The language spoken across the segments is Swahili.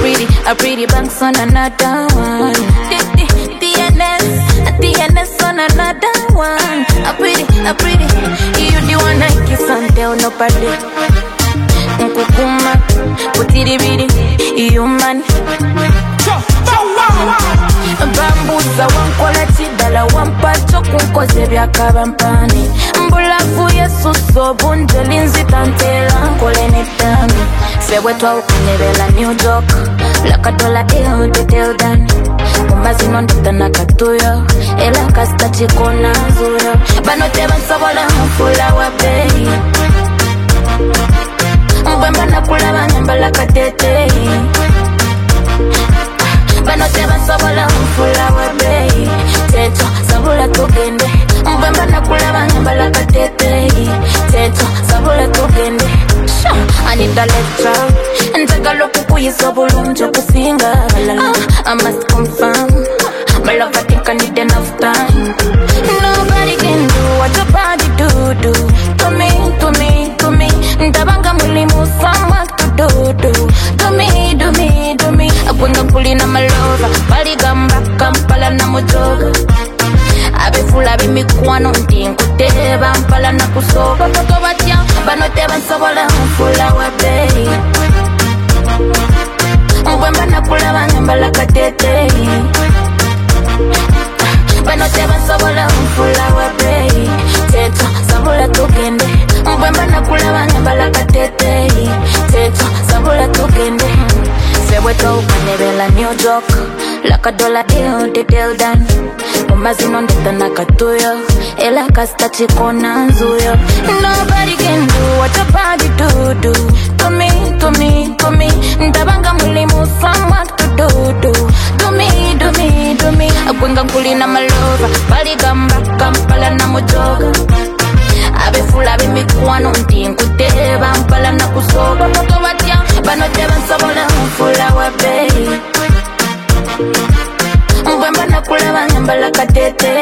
a pretty banks on another one. DNS on another one. A pretty, you the one I kiss and tell nobody. Nkukuma, putiribiri, human. Bambuza wankola chidala wampacho kunkoze byakabampani. Mbulafu yesu sobunje linzi tantela nkole netami. Fewe twa ukunebela new joke. Laka dola ill detail dani. Umazino ndita nakatuyo. Ela kasta chikona zuyo. Banote bansobola mfula wapei. Mbwemba nakula banyambala katete. Banote bansobola mfula wapei. Techo sabula tugende. Mbwemba nakula banyambala katete. Techo sabula tugende. I need a lecture. And take a look at who you so bulunge kusinga. I must confirm. My love, I think I need enough time. Nobody can do what your body do. To me. Ndabanga mulimu sama to do. To me. Apunga kulina malova. Baligamba kampala na mojoga. Abefula bimikwano ndinkuteba mpala na kusoba. Toto batya banote bansobola mfula wapei. Mbwemba nakula banyambala katete. Banote bansobola mfula wapei. Teto sabula tugende. Mbwemba nakula banyambala katete. Teto sabula tugende. Fewe twa ukanebela new joke. Laka dola ill detail dani. Umazino ndita nakatuyo. Ela kasta chikona nzuyo. Nobody can do what your body do. To me. Ndabanga mulimu sama to do. To me. Akwinga kulina malova. Baligamba kampala na mojoga. Abefula bimikwano ndinkuteba mpala na kusoba. Toto batya banote bansobola mfula wapei. Mbwemba nakula banyambala katete.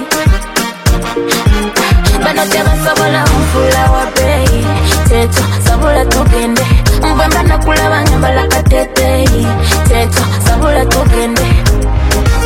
Banote bansobola mfula wapei. Techo sabula tugende. Mbwemba nakula banyambala katete. Techo sabula tugende.